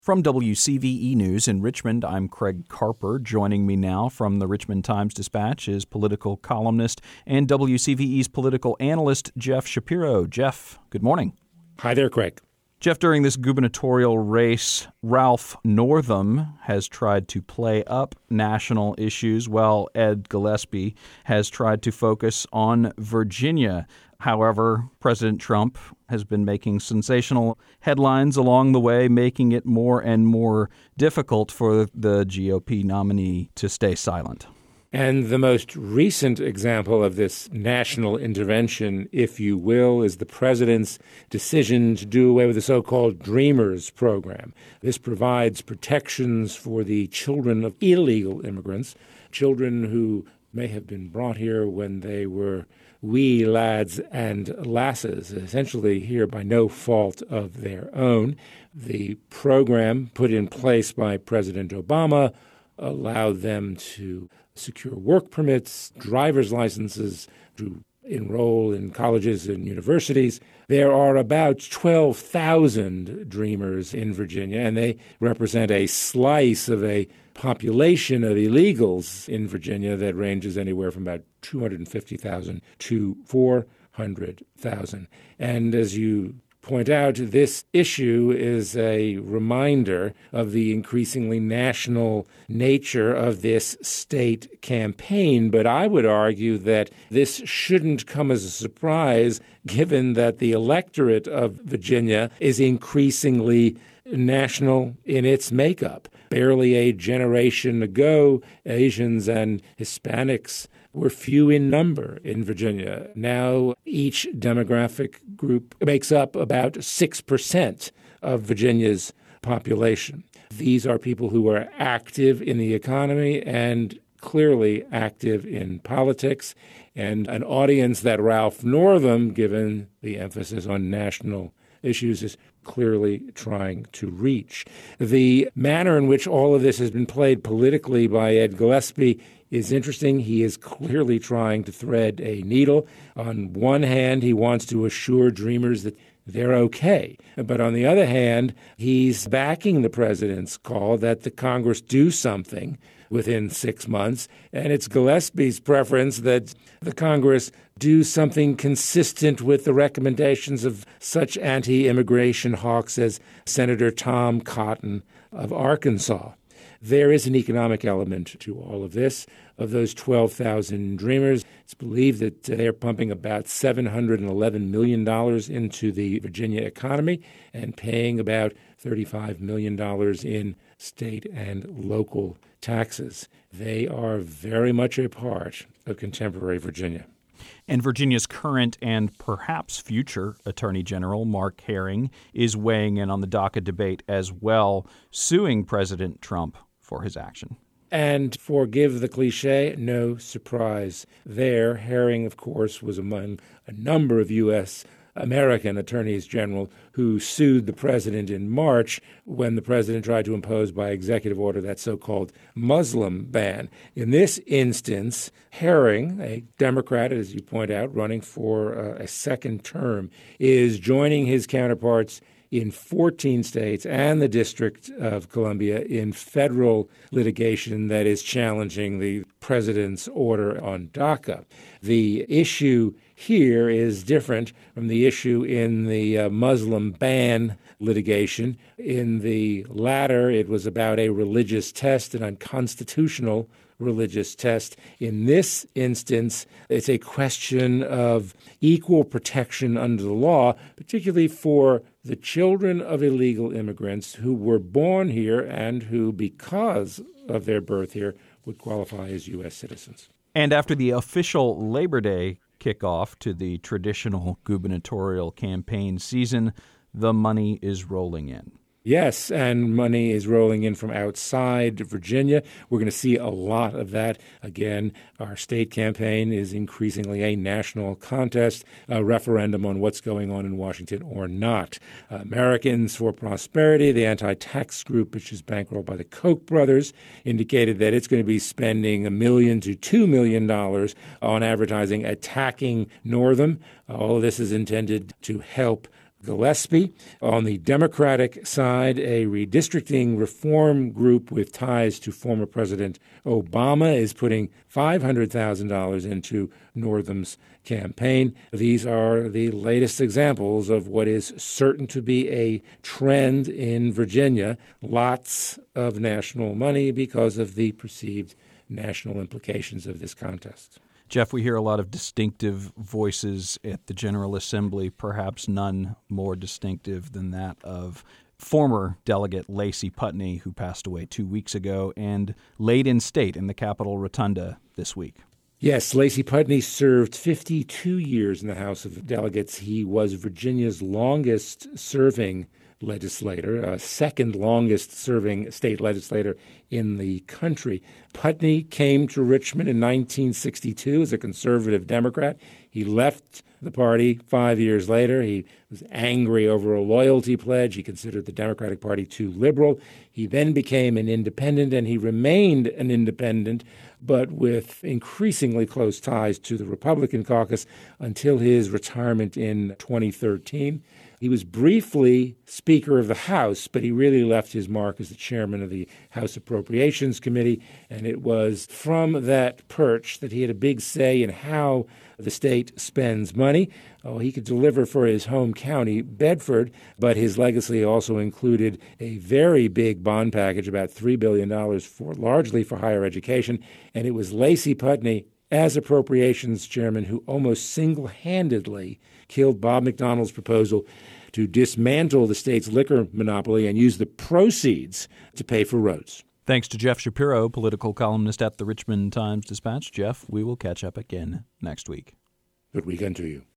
From WCVE News in Richmond, I'm Craig Carper. Joining me now from the Richmond Times-Dispatch is political columnist and WCVE's political analyst, Jeff Shapiro. Jeff, good morning. Hi there, Craig. Jeff, during this gubernatorial race, Ralph Northam has tried to play up national issues, while Ed Gillespie has tried to focus on Virginia. However, President Trump has been making sensational headlines along the way, making it more and more difficult for the GOP nominee to stay silent. And the most recent example of this national intervention, if you will, is the president's decision to do away with the so-called Dreamers program. This provides protections for the children of illegal immigrants, children who may have been brought here when they were wee lads and lasses, essentially here by no fault of their own. The program put in place by President Obama allowed them to secure work permits, driver's licenses, to enroll in colleges and universities. There are about 12,000 Dreamers in Virginia, and they represent a slice of a population of illegals in Virginia that ranges anywhere from about 250,000 to 400,000. And as you point out, this issue is a reminder of the increasingly national nature of this state campaign. But I would argue that this shouldn't come as a surprise, given that the electorate of Virginia is increasingly national in its makeup. Barely a generation ago, Asians and Hispanics were few in number in Virginia. Now, each demographic group makes up about 6% of Virginia's population. These are people who are active in the economy and clearly active in politics, and an audience that Ralph Northam, given the emphasis on national issues, is clearly trying to reach. The manner in which all of this has been played politically by Ed Gillespie is interesting. He is clearly trying to thread a needle. On one hand, he wants to assure Dreamers that they're okay. But on the other hand, he's backing the president's call that the Congress do something within 6 months. And it's Gillespie's preference that the Congress do something consistent with the recommendations of such anti-immigration hawks as Senator Tom Cotton of Arkansas. There is an economic element to all of this. Of those 12,000 Dreamers, it's believed that they're pumping about $711 million into the Virginia economy and paying about $35 million in state and local taxes. They are very much a part of contemporary Virginia. And Virginia's current and perhaps future Attorney General, Mark Herring, is weighing in on the DACA debate as well, suing President Trump for his action. And forgive the cliche, no surprise there. Herring, of course, was among a number of U.S. American attorneys general who sued the president in March when the president tried to impose by executive order that so-called Muslim ban. In this instance, Herring, a Democrat, as you point out, running for a second term, is joining his counterparts in 14 states and the District of Columbia in federal litigation that is challenging the president's order on DACA. The issue here is different from the issue in the Muslim ban litigation. In the latter, it was about a religious test, an unconstitutional religious test. In this instance, it's a question of equal protection under the law, particularly for the children of illegal immigrants who were born here and who, because of their birth here, would qualify as U.S. citizens. And after the official Labor Day kickoff to the traditional gubernatorial campaign season, the money is rolling in. Yes, and money is rolling in from outside Virginia. We're going to see a lot of that. Again, our state campaign is increasingly a national contest, a referendum on what's going on in Washington or not. Americans for Prosperity, the anti-tax group, which is bankrolled by the Koch brothers, indicated that it's going to be spending $1 million to $2 million on advertising attacking Northam. All of this is intended to help Gillespie. On the Democratic side, a redistricting reform group with ties to former President Obama is putting $500,000 into Northam's campaign. These are the latest examples of what is certain to be a trend in Virginia. Lots of national money because of the perceived national implications of this contest. Jeff, we hear a lot of distinctive voices at the General Assembly, perhaps none more distinctive than that of former delegate Lacey Putney, who passed away 2 weeks ago and laid in state in the Capitol Rotunda this week. Yes, Lacey Putney served 52 years in the House of Delegates. He was Virginia's longest-serving legislator, second longest-serving state legislator in the country. Putney came to Richmond in 1962 as a conservative Democrat. He left the party 5 years later. He was angry over a loyalty pledge. He considered the Democratic Party too liberal. He then became an independent, and he remained an independent, but with increasingly close ties to the Republican caucus until his retirement in 2013. He was briefly Speaker of the House, but he really left his mark as the chairman of the House Appropriations Committee, and it was from that perch that he had a big say in how the state spends money. Oh, he could deliver for his home county, Bedford, but his legacy also included a very big bond package, about $3 billion, largely for higher education, and it was Lacey Putney, as Appropriations Chairman, who almost single-handedly killed Bob McDonnell's proposal to dismantle the state's liquor monopoly and use the proceeds to pay for roads. Thanks to Jeff Shapiro, political columnist at the Richmond Times-Dispatch. Jeff, we will catch up again next week. Good weekend to you.